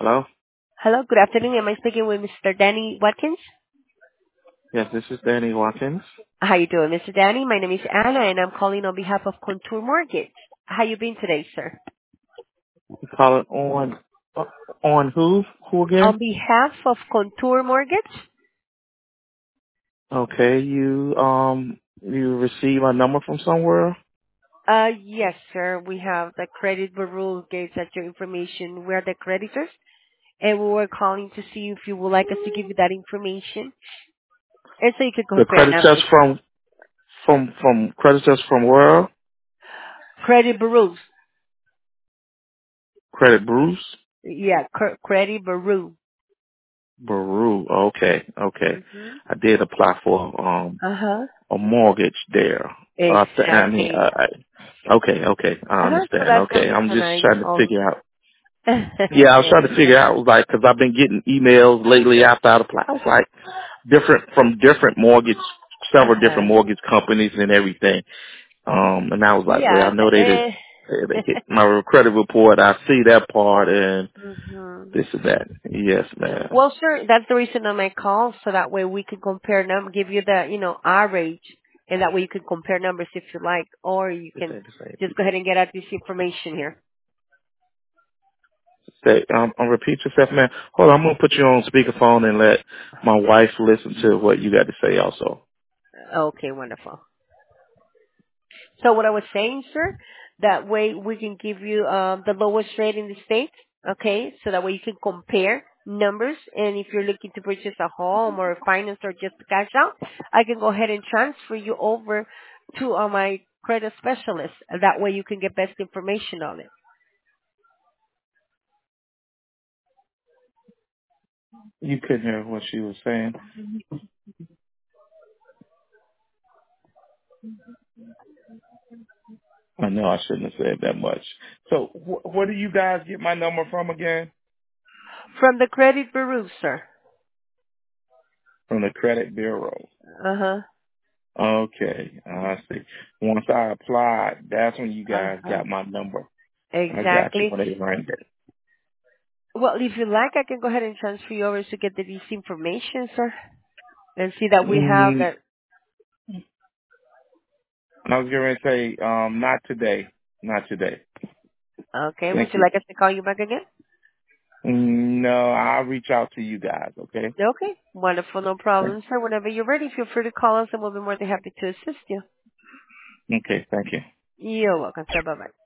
Hello? Hello, good afternoon. Am I speaking with Mr. Danny Watkins? Yes, this is Danny Watkins. How you doing, Mr. Danny? My name is Anna, and I'm calling on behalf of Contour Mortgage. How you been today, sir? You call it on who? Who again? On behalf of Contour Mortgage? Okay, you received a number from somewhere? Yes, sir. We have the credit bureau gave us your information. We're the creditors, and we were calling to see if you would like us to give you that information, and so you could The compare credit test numbers. from credit test from where? Credit bureaus. Credit Bruce? Yeah, credit bureau. Baru. Okay. Mm-hmm. I did apply for Uh-huh. a mortgage there. Exactly. Okay. I So understand. that's the Okay, I'm reason just I trying to called. figure out. Yeah, I was Okay. trying to figure out, like, because I've been getting emails lately after I applied. I was like, different mortgage, several different Uh-huh. mortgage companies and everything. And I was like, well, Yeah. I know they get my credit report. I see that part and hmm this and that. Yes, ma'am. Well, sir, that's the reason of my call, so that way we can compare numbers, give you the, average, and that way you can compare numbers if you like, or you This can ain't the same just go people. ahead and get out this information here. Say, repeat yourself, man. Hold on, I'm gonna put you on speakerphone and let my wife listen to what you got to say also. Okay, wonderful. So what I was saying, sir, that way we can give you the lowest rate in the state, okay? So that way you can compare numbers, and if you're looking to purchase a home or finance or just cash out, I can go ahead and transfer you over to my credit specialist. That way you can get best information on it. You couldn't hear what she was saying. I know I shouldn't have said that much. So, where do you guys get my number from again? From the credit bureau, sir. From the credit bureau. Uh-huh. Okay, I see. Once I applied, that's when you guys Uh-huh. got my number. I got you Exactly. when they rang it. Well, if you like, I can go ahead and transfer you over to get this information, sir, and see that we have Mm, that. I was going to say, not today. Not today. Okay. Would Thank you you. like us to call you back again? No, I'll reach out to you guys, okay? Okay. Wonderful. No problem, sir. Whenever you're ready, feel free to call us and we'll be more than happy to assist you. Okay, thank you. You're welcome, sir. Bye-bye.